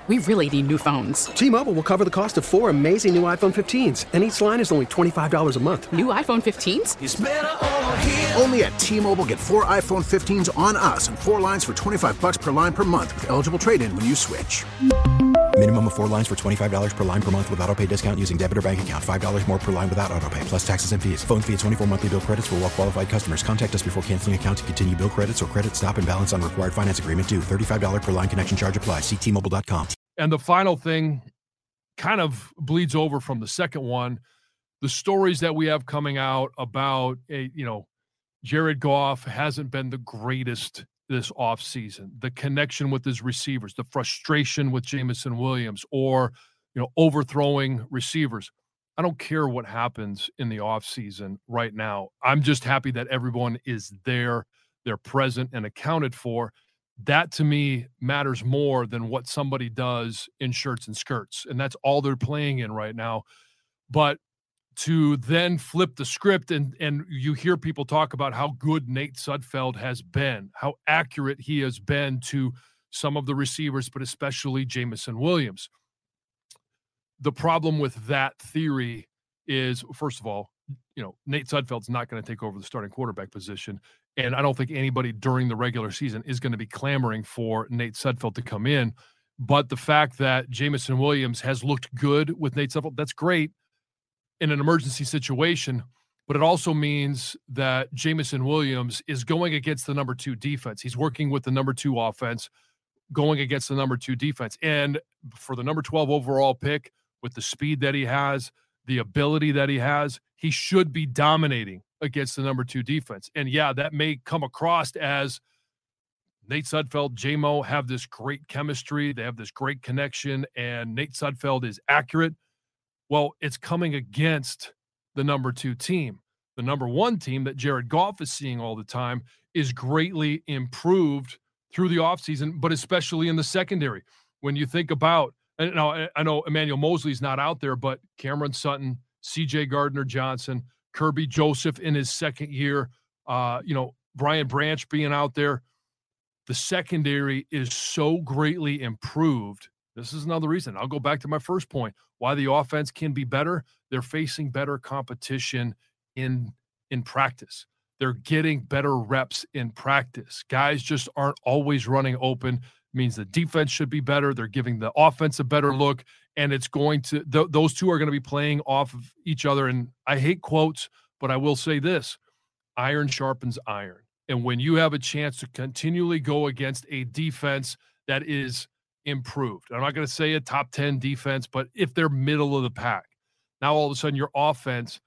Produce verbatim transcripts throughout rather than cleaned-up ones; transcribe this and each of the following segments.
We really need new phones. T-Mobile will cover the cost of four amazing new iPhone fifteens, and each line is only twenty-five dollars a month. New iPhone fifteens? It's better over here. Only at T-Mobile, get four iPhone fifteens on us and four lines for twenty-five bucks per line per month with eligible trade-in when you switch. Minimum of four lines for twenty-five dollars per line per month with autopay discount using debit or bank account. five dollars more per line without autopay, plus taxes and fees. Phone fee at twenty-four monthly bill credits for well-qualified customers. Contact us before canceling account to continue bill credits or credit stop and balance on required finance agreement due. thirty-five dollars per line connection charge applies. See T Mobile dot com. And the final thing kind of bleeds over from the second one. The stories that we have coming out about, a, you know, Jared Goff hasn't been the greatest this offseason. The connection with his receivers, the frustration with Jameson Williams, or, you know, overthrowing receivers. I don't care what happens in the offseason right now. I'm just happy that everyone is there, they're present and accounted for. That, to me, matters more than what somebody does in shirts and skirts. And that's all they're playing in right now. But to then flip the script and, and you hear people talk about how good Nate Sudfeld has been, how accurate he has been to some of the receivers, but especially Jameson Williams. The problem with that theory is, first of all, you know, Nate Sudfeld's not going to take over the starting quarterback position. And I don't think anybody during the regular season is going to be clamoring for Nate Sudfeld to come in. But the fact that Jameson Williams has looked good with Nate Sudfeld, that's great in an emergency situation. But it also means that Jameson Williams is going against the number two defense. He's working with the number two offense, going against the number two defense. And for the number twelve overall pick, with the speed that he has, the ability that he has, he should be dominating against the number two defense. And yeah, that may come across as Nate Sudfeld, J-Mo have this great chemistry. They have this great connection, and Nate Sudfeld is accurate. Well, it's coming against the number two team. The number one team that Jared Goff is seeing all the time is greatly improved through the offseason, but especially in the secondary. When you think about, and now I know Emmanuel Mosley's not out there, but Cameron Sutton, C J Gardner-Johnson, Kirby Joseph in his second year, uh, you know, Brian Branch being out there, the secondary is so greatly improved. This is another reason. I'll go back to my first point. Why the offense can be better. They're facing better competition in, in practice. They're getting better reps in practice. Guys just aren't always running open. It means the defense should be better. They're giving the offense a better look, and it's going to th- – those two are going to be playing off of each other. And I hate quotes, but I will say this. Iron sharpens iron. And when you have a chance to continually go against a defense that is improved, I'm not going to say a top ten defense, but if they're middle of the pack, now all of a sudden your offense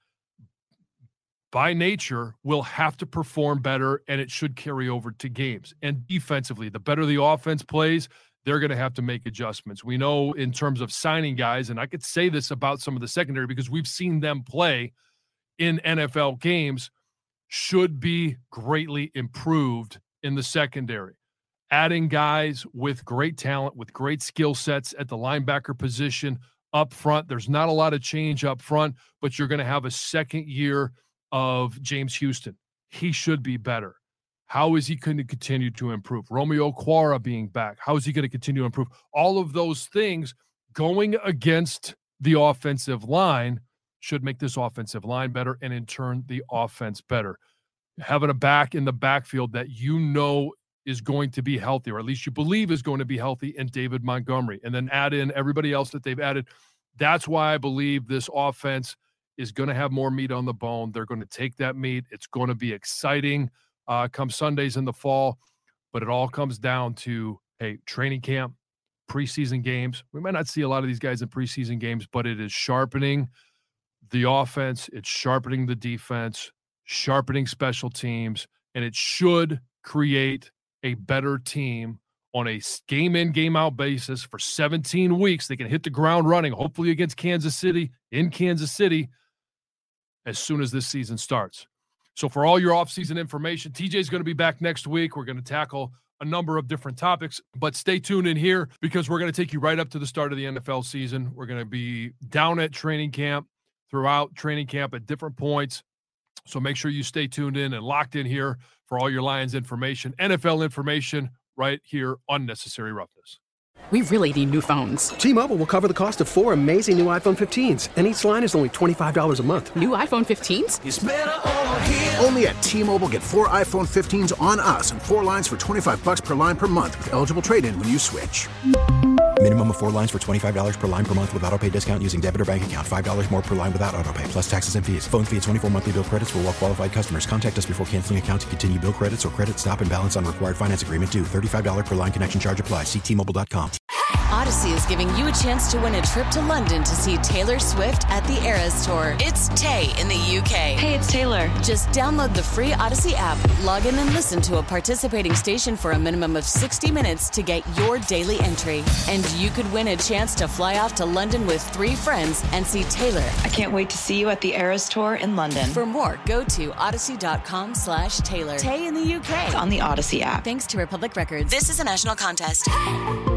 by nature will have to perform better, and it should carry over to games. And defensively, the better the offense plays, they're going to have to make adjustments. We know in terms of signing guys, and I could say this about some of the secondary because we've seen them play in N F L games, should be greatly improved in the secondary. Adding guys with great talent, with great skill sets at the linebacker position up front. There's not a lot of change up front, but you're going to have a second year of James Houston. He should be better. How is he going to continue to improve? Romeo Okwara being back. How is he going to continue to improve? All of those things going against the offensive line should make this offensive line better, and in turn, the offense better. Having a back in the backfield that you know is going to be healthy, or at least you believe is going to be healthy, and David Montgomery, and then add in everybody else that they've added. That's why I believe this offense is going to have more meat on the bone. They're going to take that meat. It's going to be exciting uh, come Sundays in the fall, but it all comes down to, hey, training camp, preseason games. We might not see a lot of these guys in preseason games, but it is sharpening the offense. It's sharpening the defense, sharpening special teams, and it should create a better team on a game in, game out basis for seventeen weeks. They can hit the ground running, hopefully against Kansas City, in Kansas City, as soon as this season starts. So for all your offseason information, T J's going to be back next week. We're going to tackle a number of different topics, but stay tuned in here because we're going to take you right up to the start of the N F L season. We're going to be down at training camp, throughout training camp at different points. So make sure you stay tuned in and locked in here for all your Lions information, N F L information, right here on Necessary Roughness. We really need new phones. T-Mobile will cover the cost of four amazing new iPhone fifteens, and each line is only twenty-five dollars a month. New iPhone fifteens? It's better over here. Only at T-Mobile, get four iPhone fifteens on us and four lines for twenty-five bucks per line per month with eligible trade-in when you switch. Minimum of four lines for twenty-five dollars per line per month with autopay discount using debit or bank account. five dollars more per line without autopay, plus taxes and fees. Phone fee at twenty-four monthly bill credits for well-qualified customers. Contact us before canceling account to continue bill credits or credit stop and balance on required finance agreement due. thirty-five dollars per line connection charge applies. See T Mobile dot com. Odyssey is giving you a chance to win a trip to London to see Taylor Swift at the Eras Tour. It's Tay in the U K. Hey, it's Taylor. Just download the free Odyssey app, log in and listen to a participating station for a minimum of sixty minutes to get your daily entry. And you could win a chance to fly off to London with three friends and see Taylor. I can't wait to see you at the Eras Tour in London. For more, go to odyssey.com slash Taylor. Tay in the U K. It's on the Odyssey app. Thanks to Republic Records. This is a national contest.